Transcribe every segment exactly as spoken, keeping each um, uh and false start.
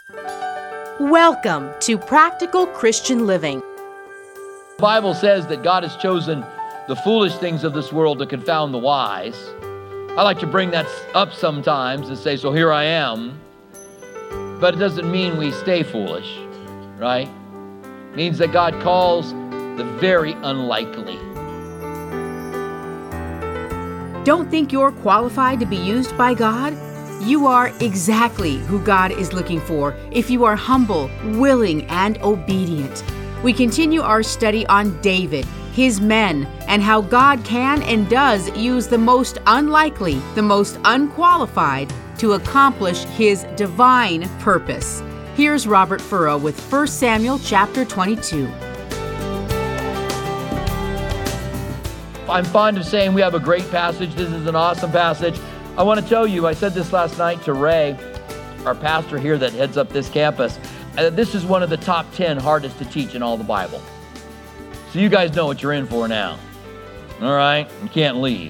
Welcome to Practical Christian Living. The Bible says that God has chosen the foolish things of this world to confound the wise. I like to bring that up sometimes and say, so here I am. But it doesn't mean we stay foolish, right? It means that God calls the very unlikely. Don't think you're qualified to be used by God? You are exactly who God is looking for if you are humble, willing, and obedient. We continue our study on David, his men, and how God can and does use the most unlikely, the most unqualified, to accomplish his divine purpose. Here's Robert Furrow with First Samuel chapter twenty-two. I'm fond of saying we have a great passage. This is an awesome passage. I want to tell you, I said this last night to Ray, our pastor here that heads up this campus. Uh, this is one of the top ten hardest to teach in all the Bible. So you guys know what you're in for now. All right? You can't leave.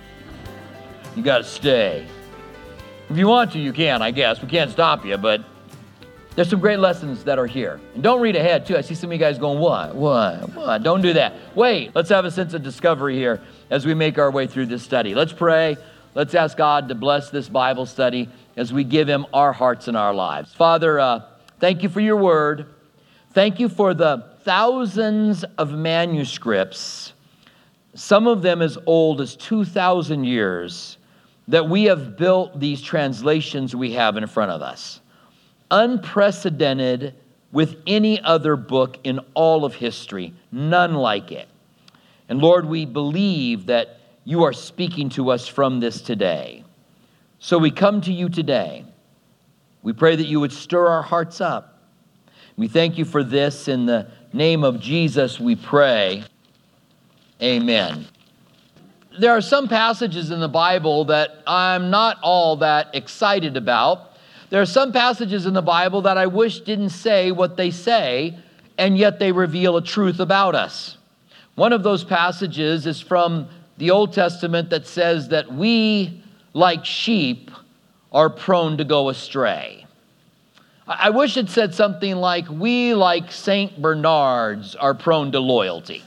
You got to stay. If you want to, you can, I guess. We can't stop you, but there's some great lessons that are here. And don't read ahead, too. I see some of you guys going, what, what, what? Don't do that. Wait, let's have a sense of discovery here as we make our way through this study. Let's pray. Let's ask God to bless this Bible study as we give him our hearts and our lives. Father, uh, thank you for your word. Thank you for the thousands of manuscripts, some of them as old as two thousand years, that we have built these translations we have in front of us. Unprecedented with any other book in all of history, none like it. And Lord, we believe that you are speaking to us from this today. So we come to you today. We pray that you would stir our hearts up. We thank you for this. In the name of Jesus, we pray. Amen. There are some passages in the Bible that I'm not all that excited about. There are some passages in the Bible that I wish didn't say what they say, and yet they reveal a truth about us. One of those passages is from the Old Testament that says that we, like sheep, are prone to go astray. I wish it said something like, we, like Saint Bernards, are prone to loyalty.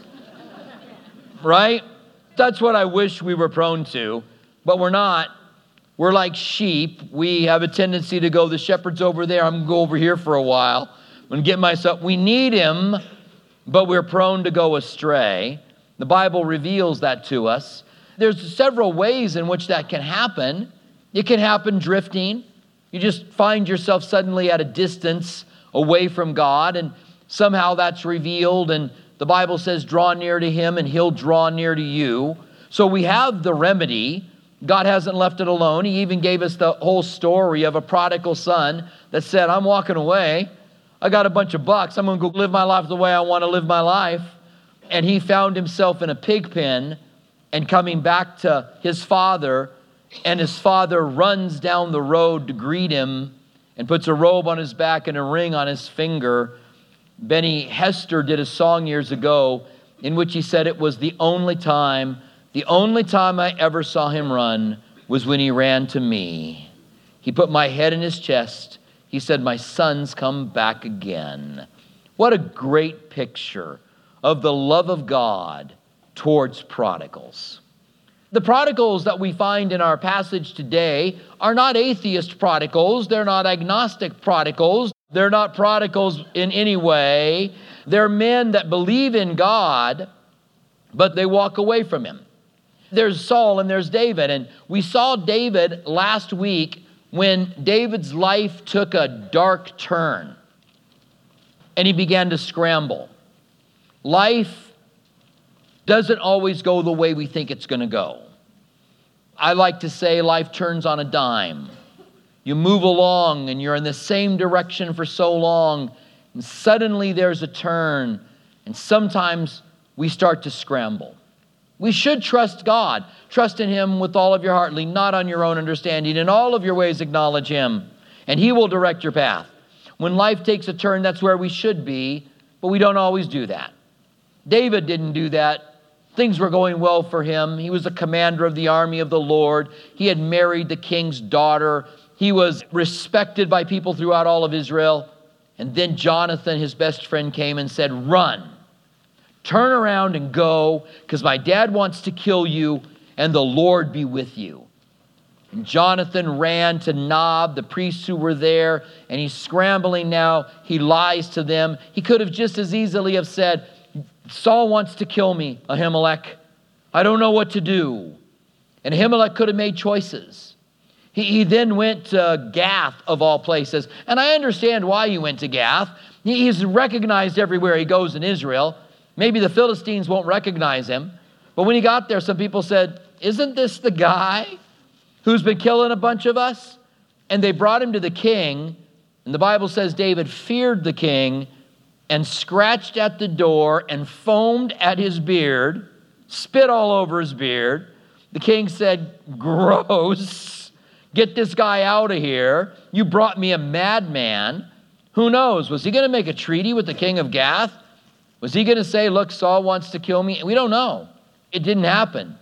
Right? That's what I wish we were prone to, but we're not. We're like sheep. We have a tendency to go, the shepherd's over there, I'm going to go over here for a while and get myself. We need him, but we're prone to go astray. The Bible reveals that to us. There's several ways in which that can happen. It can happen drifting. You just find yourself suddenly at a distance away from God, and somehow that's revealed, and the Bible says, draw near to him, and he'll draw near to you. So we have the remedy. God hasn't left it alone. He even gave us the whole story of a prodigal son that said, I'm walking away. I got a bunch of bucks. I'm going to go live my life the way I want to live my life. And he found himself in a pig pen and coming back to his father, and his father runs down the road to greet him and puts a robe on his back and a ring on his finger. Benny Hester did a song years ago in which he said it was the only time, the only time I ever saw him run was when he ran to me. He put my head in his chest. He said, my son's come back again. What a great picture of the love of God towards prodigals. The prodigals that we find in our passage today are not atheist prodigals. They're not agnostic prodigals. They're not prodigals in any way. They're men that believe in God, but they walk away from him. There's Saul and there's David. And we saw David last week when David's life took a dark turn and he began to scramble. Life doesn't always go the way we think it's going to go. I like to say life turns on a dime. You move along and you're in the same direction for so long, and suddenly there's a turn, and sometimes we start to scramble. We should trust God. Trust in him with all of your heart. Lean not on your own understanding. In all of your ways acknowledge him, and he will direct your path. When life takes a turn, that's where we should be, but we don't always do that. David didn't do that. Things were going well for him. He was the commander of the army of the Lord. He had married the king's daughter. He was respected by people throughout all of Israel. And then Jonathan, his best friend, came and said, run, turn around and go, because my dad wants to kill you, and the Lord be with you. And Jonathan ran to Nob, the priests who were there, and he's scrambling now. He lies to them. He could have just as easily have said, Saul wants to kill me, Ahimelech. I don't know what to do. And Ahimelech could have made choices. He, he then went to Gath, of all places. And I understand why he went to Gath. He, he's recognized everywhere he goes in Israel. Maybe the Philistines won't recognize him. But when he got there, some people said, isn't this the guy who's been killing a bunch of us? And they brought him to the king. And the Bible says David feared the king and scratched at the door and foamed at his beard, spit all over his beard. The king said, gross. Get this guy out of here. You brought me a madman. Who knows? Was he going to make a treaty with the king of Gath? Was he going to say, look, Saul wants to kill me? We don't know. It didn't happen.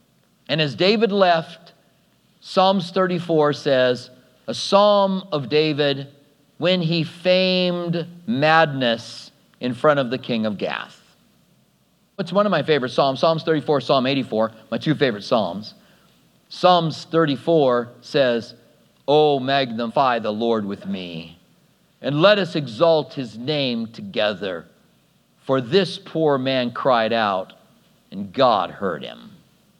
And as David left, Psalms thirty-four says, a psalm of David when he famed madness in front of the king of Gath. It's one of my favorite psalms. Psalms thirty-four, Psalm eighty-four, my two favorite psalms. Psalms thirty-four says, oh, magnify the Lord with me, and let us exalt his name together. For this poor man cried out, and God heard him.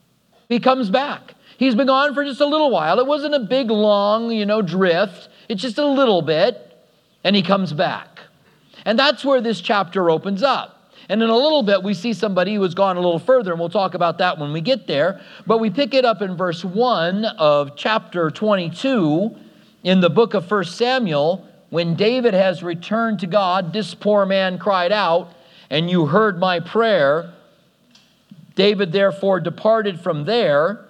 He comes back. He's been gone for just a little while. It wasn't a big, long, you know, drift. It's just a little bit, and he comes back. And that's where this chapter opens up. And in a little bit, we see somebody who has gone a little further, and we'll talk about that when we get there. But we pick it up in verse one of chapter twenty-two in the book of First Samuel, when David has returned to God. This poor man cried out, and you heard my prayer. David therefore departed from there,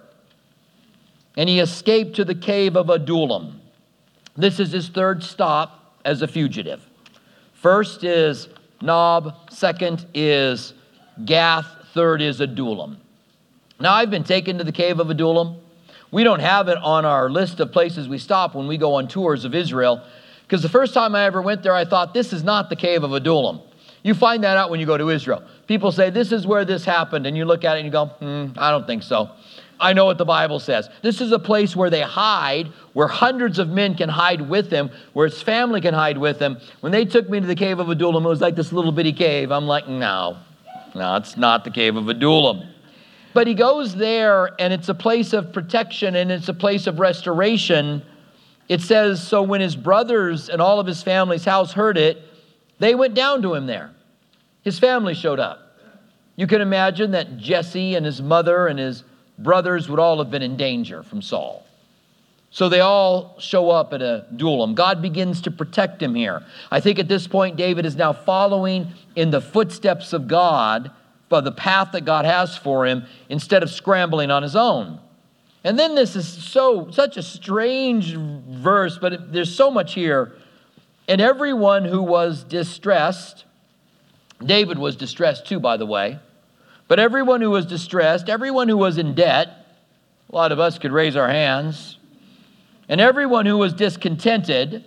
and he escaped to the cave of Adullam. This is his third stop as a fugitive. First is Nob, second is Gath, third is Adullam. Now, I've been taken to the cave of Adullam. We don't have it on our list of places we stop when we go on tours of Israel, because the first time I ever went there, I thought, this is not the cave of Adullam. You find that out when you go to Israel. People say, this is where this happened, and you look at it and you go, hmm, I don't think so. I know what the Bible says. This is a place where they hide, where hundreds of men can hide with him, where his family can hide with him. When they took me to the cave of Adullam, it was like this little bitty cave. I'm like, no, no, it's not the cave of Adullam. But he goes there, and it's a place of protection, and it's a place of restoration. It says, so when his brothers and all of his family's house heard it, they went down to him there. His family showed up. You can imagine that Jesse and his mother and his brothers would all have been in danger from Saul. So they all show up at Adullam. God begins to protect him here. I think at this point, David is now following in the footsteps of God, by the path that God has for him, instead of scrambling on his own. And then this is so such a strange verse, but it, there's so much here. And everyone who was distressed, David was distressed too, by the way, but everyone who was distressed, everyone who was in debt, a lot of us could raise our hands, and everyone who was discontented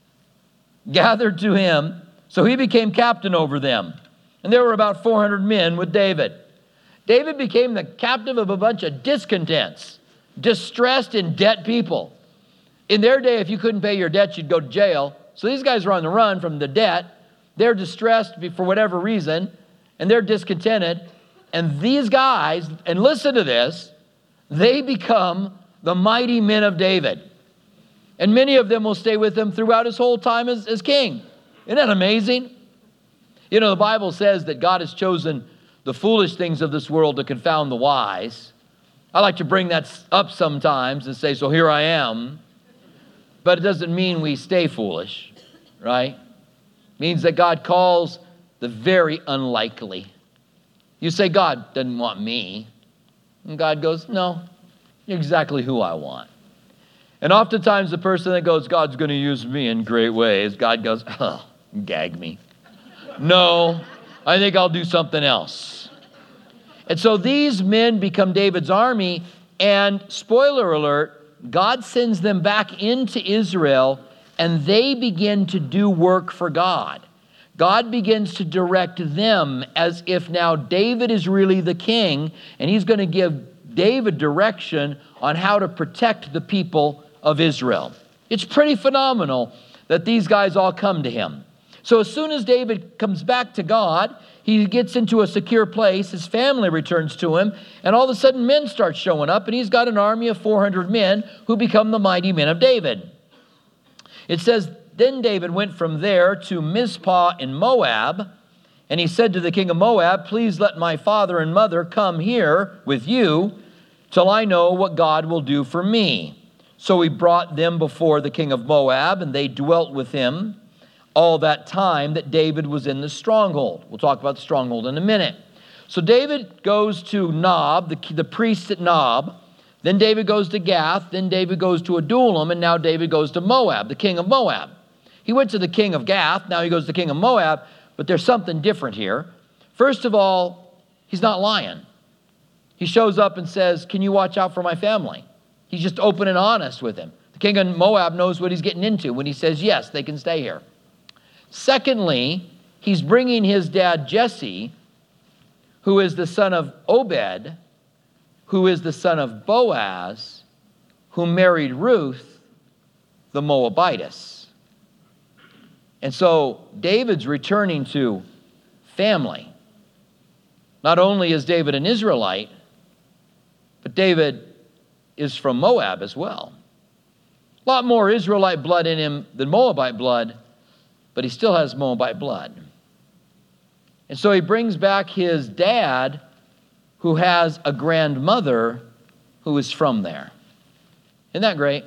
gathered to him, so he became captain over them. And there were about four hundred men with David. David became the captain of a bunch of discontents, distressed in debt people. In their day, if you couldn't pay your debt, you'd go to jail. So these guys are on the run from the debt. They're distressed for whatever reason, and they're discontented. And these guys, and listen to this, they become the mighty men of David. And many of them will stay with him throughout his whole time as, as king. Isn't that amazing? You know, the Bible says that God has chosen the foolish things of this world to confound the wise. I like to bring that up sometimes and say, so here I am. But it doesn't mean we stay foolish, right? It means that God calls the very unlikely. You say, God doesn't want me. And God goes, no, you're exactly who I want. And oftentimes the person that goes, God's going to use me in great ways, God goes, oh, gag me. No, I think I'll do something else. And so these men become David's army, and spoiler alert, God sends them back into Israel, and they begin to do work for God. God begins to direct them as if now David is really the king, and he's going to give David direction on how to protect the people of Israel. It's pretty phenomenal that these guys all come to him. So as soon as David comes back to God, he gets into a secure place, his family returns to him, and all of a sudden men start showing up, and he's got an army of four hundred men who become the mighty men of David. It says, then David went from there to Mizpah in Moab, and he said to the king of Moab, please let my father and mother come here with you till I know what God will do for me. So he brought them before the king of Moab, and they dwelt with him all that time that David was in the stronghold. We'll talk about the stronghold in a minute. So David goes to Nob, the, the priest at Nob. Then David goes to Gath. Then David goes to Adullam. And now David goes to Moab, the king of Moab. He went to the king of Gath. Now he goes to the king of Moab. But there's something different here. First of all, he's not lying. He shows up and says, can you watch out for my family? He's just open and honest with him. The king of Moab knows what he's getting into when he says, yes, they can stay here. Secondly, he's bringing his dad Jesse, who is the son of Obed, who is the son of Boaz, who married Ruth, the Moabitess. And so David's returning to family. Not only is David an Israelite, but David is from Moab as well. A lot more Israelite blood in him than Moabite blood, but he still has Moabite blood. And so he brings back his dad, who has a grandmother who is from there. Isn't that great?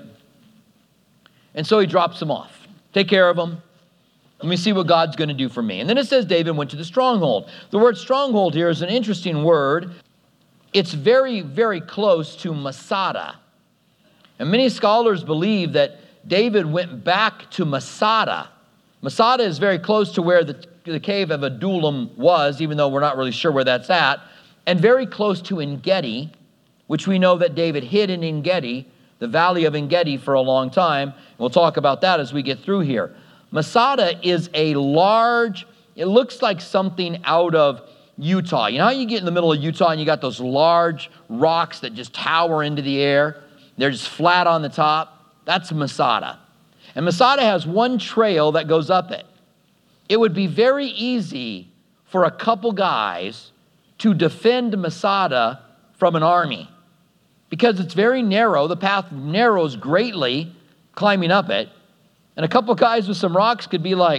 And so he drops them off. Take care of them. Let me see what God's going to do for me. And then it says David went to the stronghold. The word stronghold here is an interesting word. It's very, very close to Masada. And many scholars believe that David went back to Masada. Masada is very close to where the, the cave of Adullam was, even though we're not really sure where that's at, and very close to En-Gedi, which we know that David hid in En-Gedi, the valley of En-Gedi, for a long time. We'll talk about that as we get through here. Masada is a large, it looks like something out of Utah. You know how you get in the middle of Utah and you got those large rocks that just tower into the air? They're just flat on the top. That's Masada. And Masada has one trail that goes up it. It would be very easy for a couple guys to defend Masada from an army because it's very narrow. The path narrows greatly climbing up it. And a couple guys with some rocks could be like,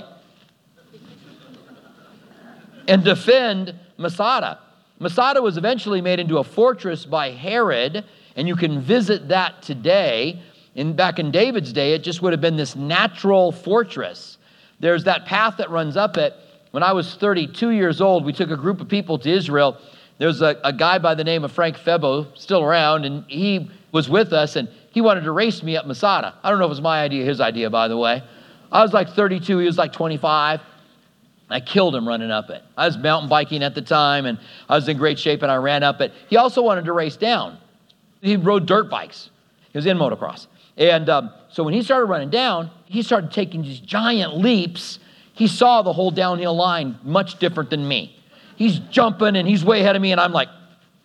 and defend Masada. Masada was eventually made into a fortress by Herod, and you can visit that today. In, back in David's day, it just would have been this natural fortress. There's that path that runs up it. When I was thirty-two years old, we took a group of people to Israel. There's a, a guy by the name of Frank Febo still around, and he was with us, and he wanted to race me up Masada. I don't know if it was my idea, his idea, by the way. I was like thirty-two, he was like twenty-five. I killed him running up it. I was mountain biking at the time, and I was in great shape, and I ran up it. He also wanted to race down. He rode dirt bikes. He was in motocross. And um, so when he started running down, he started taking these giant leaps. He saw the whole downhill line much different than me. He's jumping, and he's way ahead of me, and I'm like,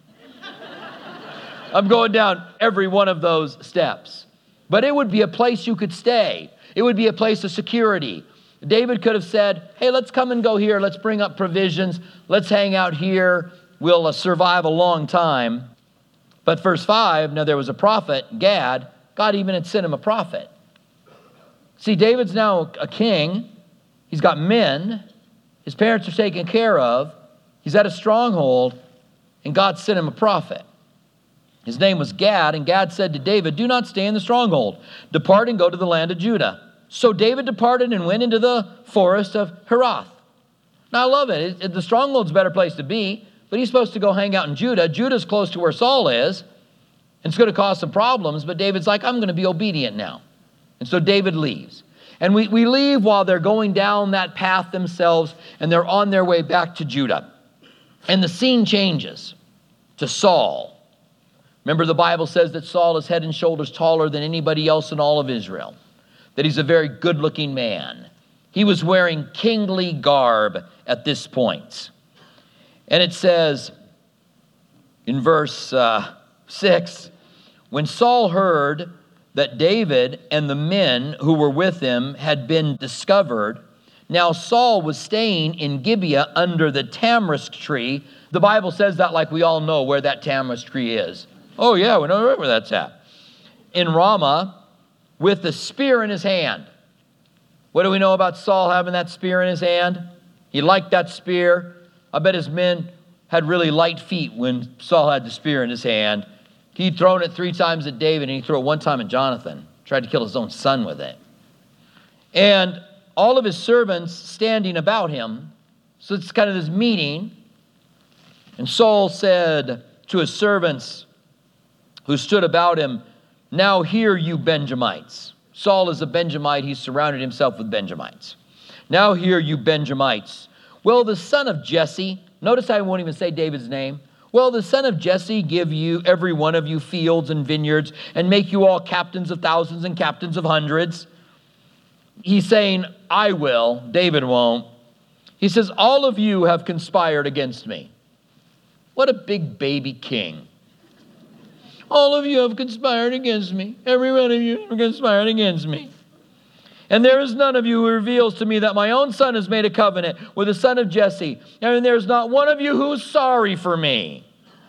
I'm going down every one of those steps. But it would be a place you could stay. It would be a place of security. David could have said, hey, let's come and go here. Let's bring up provisions. Let's hang out here. We'll uh, survive a long time. But verse five, now there was a prophet, Gad. God even had sent him a prophet. See, David's now a king. He's got men. His parents are taken care of. He's at a stronghold. And God sent him a prophet. His name was Gad. And Gad said to David, do not stay in the stronghold. Depart and go to the land of Judah. So David departed and went into the forest of Herath. Now I love it. it, it the stronghold's a better place to be. But he's supposed to go hang out in Judah. Judah's close to where Saul is. It's going to cause some problems, but David's like, I'm going to be obedient now. And so David leaves. And we, we leave while they're going down that path themselves, and they're on their way back to Judah. And the scene changes to Saul. Remember, the Bible says that Saul is head and shoulders taller than anybody else in all of Israel, that he's a very good-looking man. He was wearing kingly garb at this point. And it says in verse uh, six, when Saul heard that David and the men who were with him had been discovered, now Saul was staying in Gibeah under the tamarisk tree. The Bible says that like we all know where that tamarisk tree is. Oh yeah, we know where that's at. In Ramah, with the spear in his hand. What do we know about Saul having that spear in his hand? He liked that spear. I bet his men had really light feet when Saul had the spear in his hand. He'd thrown it three times at David, and he threw it one time at Jonathan. Tried to kill his own son with it. And all of his servants standing about him. So it's kind of this meeting. And Saul said to his servants who stood about him, now hear you Benjamites. Saul is a Benjamite. He surrounded himself with Benjamites. Now hear you Benjamites. Will the son of Jesse, notice I won't even say David's name. Will the son of Jesse give you, every one of you, fields and vineyards and make you all captains of thousands and captains of hundreds? He's saying, I will. David won't. He says, all of you have conspired against me. What a big baby king. All of you have conspired against me. Every one of you have conspired against me. And there is none of you who reveals to me that my own son has made a covenant with the son of Jesse. And there is not one of you who is sorry for me,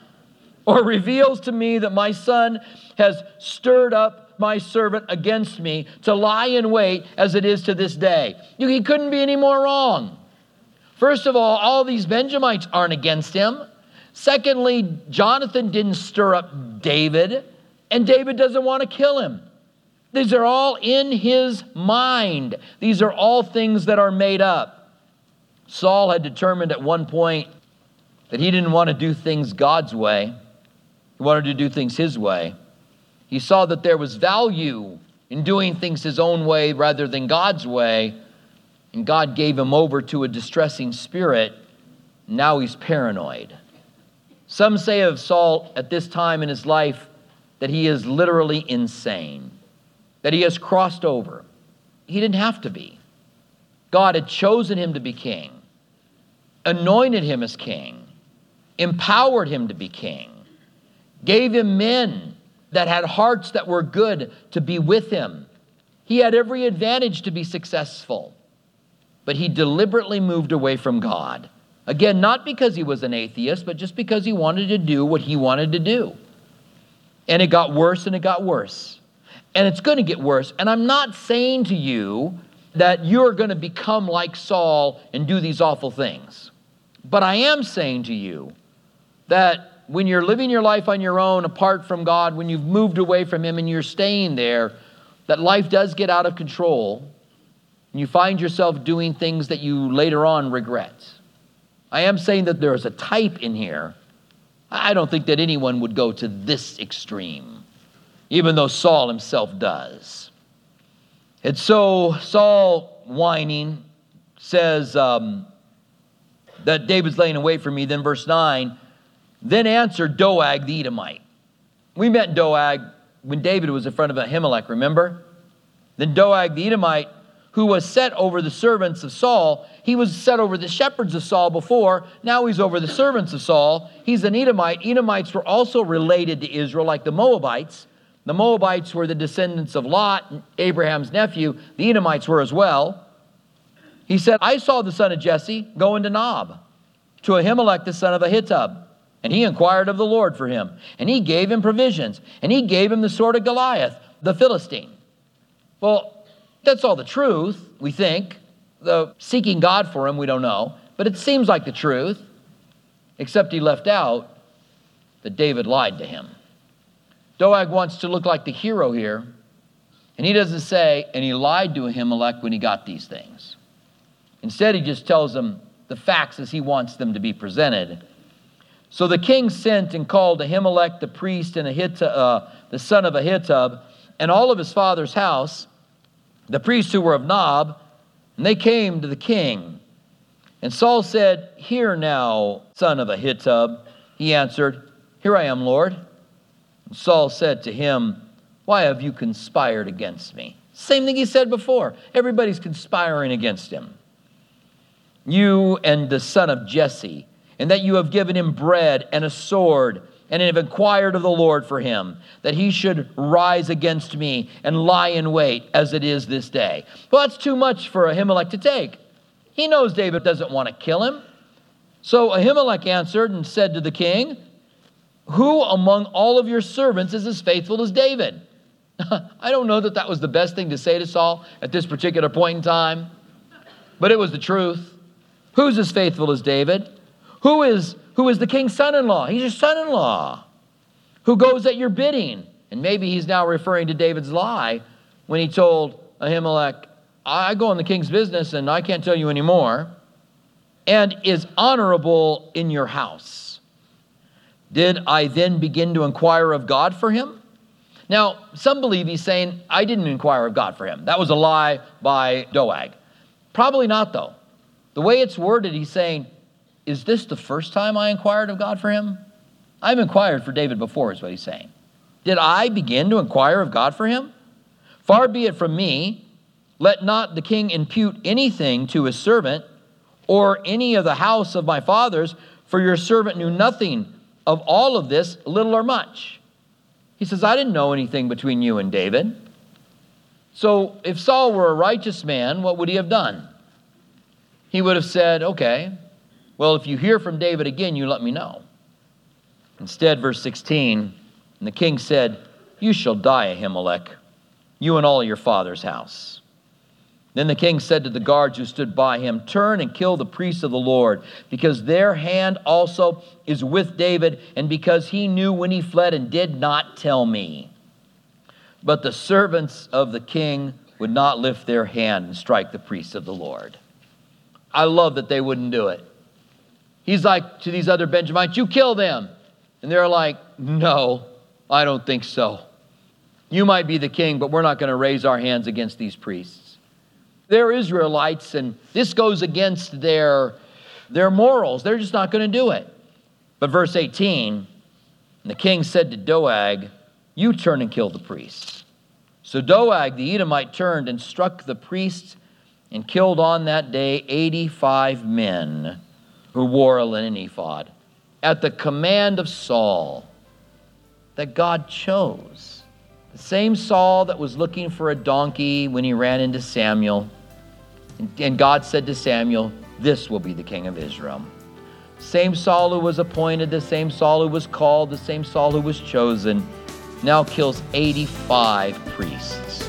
or reveals to me that my son has stirred up my servant against me to lie in wait as it is to this day. He couldn't be any more wrong. First of all, all these Benjamites aren't against him. Secondly, Jonathan didn't stir up David, and David doesn't want to kill him. These are all in his mind. These are all things that are made up. Saul had determined at one point that he didn't want to do things God's way. He wanted to do things his way. He saw that there was value in doing things his own way rather than God's way, and God gave him over to a distressing spirit. Now he's paranoid. Some say of Saul at this time in his life that he is literally insane, that he has crossed over. He didn't have to be. God had chosen him to be king, anointed him as king, empowered him to be king, gave him men that had hearts that were good to be with him. He had every advantage to be successful, but he deliberately moved away from God. Again, not because he was an atheist, but just because he wanted to do what he wanted to do. And it got worse and it got worse. And it's going to get worse. And I'm not saying to you that you're going to become like Saul and do these awful things. But I am saying to you that when you're living your life on your own, apart from God, when you've moved away from him and you're staying there, that life does get out of control. And you find yourself doing things that you later on regret. I am saying that there is a type in here. I don't think that anyone would go to this extreme, even though Saul himself does. And so Saul, whining, says um, that David's laying in wait for me. Then verse nine, then answered Doeg the Edomite. We met Doeg when David was in front of Ahimelech, remember? Then Doeg the Edomite, who was set over the servants of Saul. He was set over the shepherds of Saul before. Now he's over the servants of Saul. He's an Edomite. Edomites were also related to Israel, like the Moabites. The Moabites were the descendants of Lot, Abraham's nephew. The Edomites were as well. He said, I saw the son of Jesse go into Nob to Ahimelech, the son of Ahitub. And he inquired of the Lord for him. And he gave him provisions. And he gave him the sword of Goliath, the Philistine. Well, that's all the truth, we think. Though seeking God for him, we don't know. But it seems like the truth. Except he left out that David lied to him. Doeg wants to look like the hero here. And he doesn't say, and he lied to Ahimelech when he got these things. Instead, he just tells them the facts as he wants them to be presented. So the king sent and called Ahimelech the priest and Ahitub, uh, the son of Ahitub, and all of his father's house, the priests who were of Nob, and they came to the king. And Saul said, hear now, son of Ahitub. He answered, here I am, Lord. Saul said to him, why have you conspired against me? Same thing he said before. Everybody's conspiring against him. You and the son of Jesse, and that you have given him bread and a sword, and have inquired of the Lord for him, that he should rise against me and lie in wait as it is this day. Well, that's too much for Ahimelech to take. He knows David doesn't want to kill him. So Ahimelech answered and said to the king, who among all of your servants is as faithful as David? I don't know that that was the best thing to say to Saul at this particular point in time, but it was the truth. Who's as faithful as David? Who is, who is the king's son-in-law? He's your son-in-law. Who goes at your bidding? And maybe he's now referring to David's lie when he told Ahimelech, I go in the king's business and I can't tell you anymore, and is honorable in your house. Did I then begin to inquire of God for him? Now, some believe he's saying, I didn't inquire of God for him. That was a lie by Doeg. Probably not, though. The way it's worded, he's saying, is this the first time I inquired of God for him? I've inquired for David before, is what he's saying. Did I begin to inquire of God for him? Far be it from me, let not the king impute anything to his servant or any of the house of my fathers, for your servant knew nothing of all of this, little or much. He says, I didn't know anything between you and David. So if Saul were a righteous man, what would he have done? He would have said, okay, well, if you hear from David again, you let me know. Instead, verse sixteen, and the king said, you shall die, Ahimelech, you and all your father's house. Then the king said to the guards who stood by him, turn and kill the priests of the Lord, because their hand also is with David, and because he knew when he fled and did not tell me. But the servants of the king would not lift their hand and strike the priests of the Lord. I love that they wouldn't do it. He's like to these other Benjamites, you kill them. And they're like, no, I don't think so. You might be the king, but we're not going to raise our hands against these priests. They're Israelites, and this goes against their, their morals. They're just not going to do it. But verse eighteen, and the king said to Doeg, you turn and kill the priests. So Doeg the Edomite turned and struck the priests and killed on that day eighty-five men who wore a linen ephod at the command of Saul that God chose. The same Saul that was looking for a donkey when he ran into Samuel. And God said to Samuel, this will be the king of Israel. Same Saul who was appointed, the same Saul who was called, the same Saul who was chosen, now kills eighty-five priests.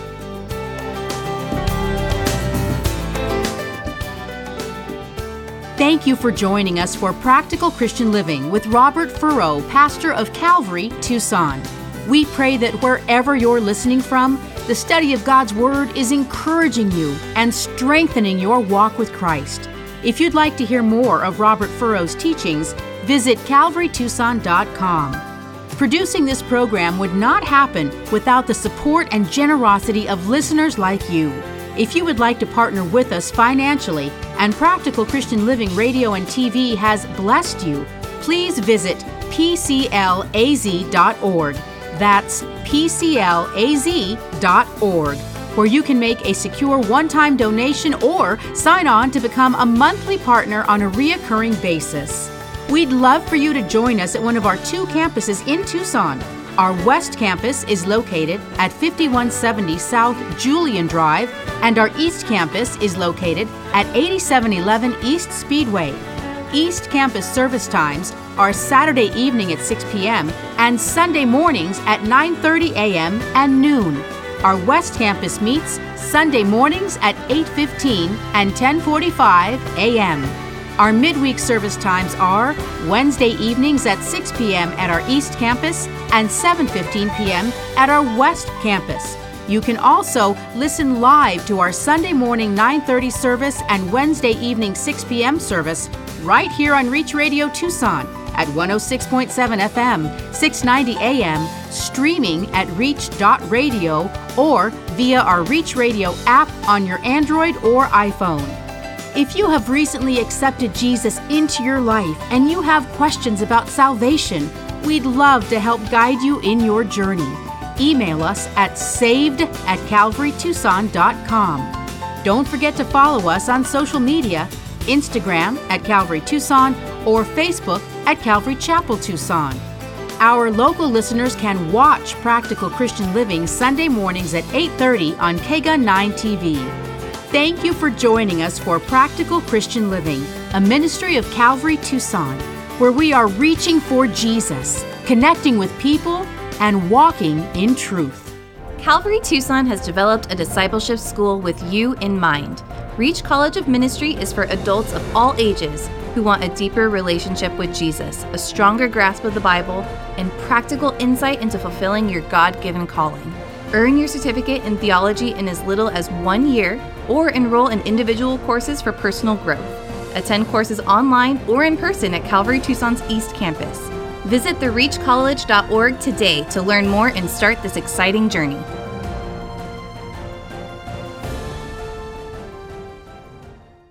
Thank you for joining us for Practical Christian Living with Robert Furrow, pastor of Calvary, Tucson. We pray that wherever you're listening from, the study of God's Word is encouraging you and strengthening your walk with Christ. If you'd like to hear more of Robert Furrow's teachings, visit calvary tucson dot com. Producing this program would not happen without the support and generosity of listeners like you. If you would like to partner with us financially and Practical Christian Living Radio and T V has blessed you, please visit p c l a z dot org. That's p c l a z dot org, where you can make a secure one-time donation or sign on to become a monthly partner on a reoccurring basis. We'd love for you to join us at one of our two campuses in Tucson. Our West Campus is located at fifty-one seventy South Julian Drive, and our East Campus is located at eighty-seven eleven East Speedway. East Campus service times are Saturday evening at six p.m. and Sunday mornings at nine thirty a.m. and noon. Our West Campus meets Sunday mornings at eight fifteen and ten forty-five a.m. Our midweek service times are Wednesday evenings at six p.m. at our East Campus and seven fifteen p.m. at our West Campus. You can also listen live to our Sunday morning nine thirty service and Wednesday evening six p.m. service right here on Reach Radio Tucson at one oh six point seven F M, six ninety A M, streaming at reach dot radio or via our Reach Radio app on your Android or iPhone. If you have recently accepted Jesus into your life and you have questions about salvation, we'd love to help guide you in your journey. Email us at saved at calvary tucson dot com. Don't forget to follow us on social media, Instagram at Calvary Tucson or Facebook at Calvary Chapel Tucson. Our local listeners can watch Practical Christian Living Sunday mornings at eight thirty on K G U nine T V. Thank you for joining us for Practical Christian Living, a ministry of Calvary Tucson, where we are reaching for Jesus, connecting with people, and walking in truth. Calvary Tucson has developed a discipleship school with you in mind. Reach College of Ministry is for adults of all ages who want a deeper relationship with Jesus, a stronger grasp of the Bible, and practical insight into fulfilling your God-given calling. Earn your certificate in theology in as little as one year, or enroll in individual courses for personal growth. Attend courses online or in person at Calvary Tucson's East Campus. Visit the reach college dot org today to learn more and start this exciting journey.